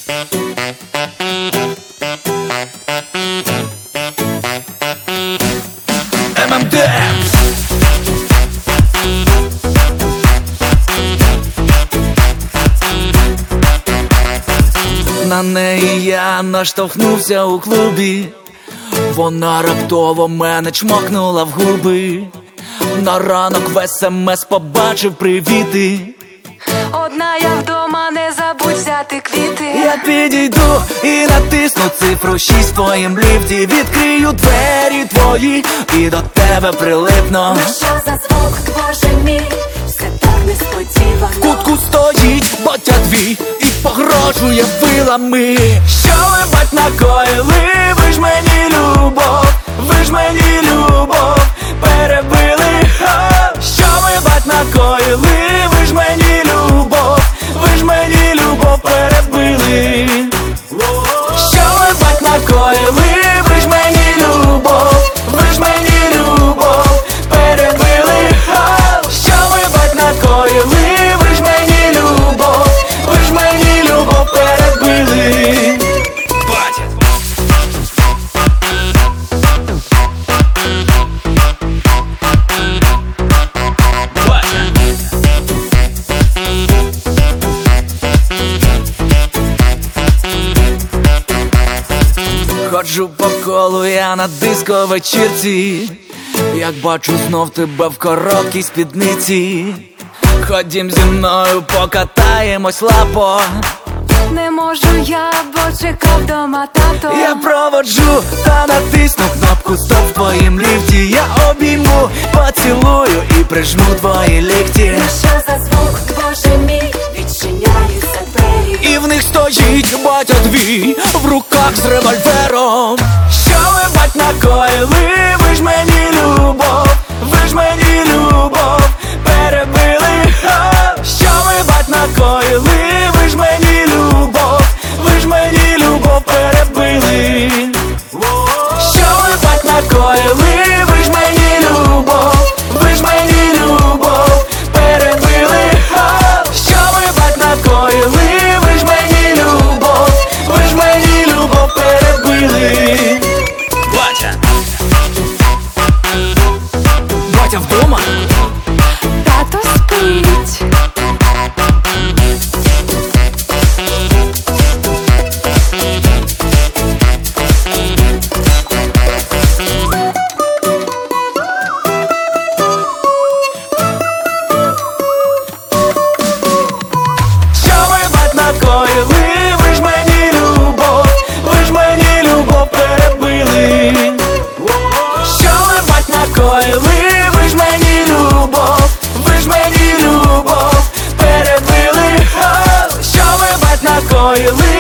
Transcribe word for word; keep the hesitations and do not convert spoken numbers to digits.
ем ем де. На неї я наштовхнувся у клубі, вона раптово мене чмокнула в губи. На ранок в смс побачив привіти. Одна я вдома, не забудь взяти квіти. Я підійду і натисну цифру шість в твоїм ліфті. Відкрию двері твої і до тебе прилипну. Ну що за звук, боже мій, все так несподівано. В кутку стоїть ботя твій і погрожує вилами. Що ви, бать, накоїли? Ви ж мені любов, ви ж мені любов перебили. Ха! Що ви, бать, накоїли? Ви ж мені любов, ви ж мені любов перебили. Що ви, бать, накоїли? Ви ж мені любов, ви ж мені любов перебили. Ха! Що ви, бать, накоїли? Ви ж мені любов, ви ж мені любов перебили. Батя. Ходжу по колу я на диско-вечірці, як бачу знов тебе в короткій спідниці. Ходім зі мною, покатаємось, лапо. Не можу я, бо чекав дома тато. Я проводжу та натисну кнопку стоп в твоїм ліфті. Я обійму, поцілую і прижму твої лікті. Ну що за звук, боже мій, відчиняються двері. І в них стоїть батя твій в руках з револьвером. Що ви, бать, накоїли? Ви ж мені любов, ви ж мені любов перебили. Ха! Що ви, бать, накоїли? Ви ж мені любов, ви ж мені любов перебили. Що ви, бать, накоїли? Ви ж мені любов, ви ж мені любов перебили. Ха! Що ви, бать, накоїли? Ви ж мені любов, ви ж мені любов перебили. Батя. Батя вдома? Тато спить. Що ви, бать, накоїли? Ви ж мені любов, ви ж мені любов перебили. Що ви, бать, накоїли? Ви ж мені любов, ви ж мені любов перебили. Ха! Що ви, бать, накоїли?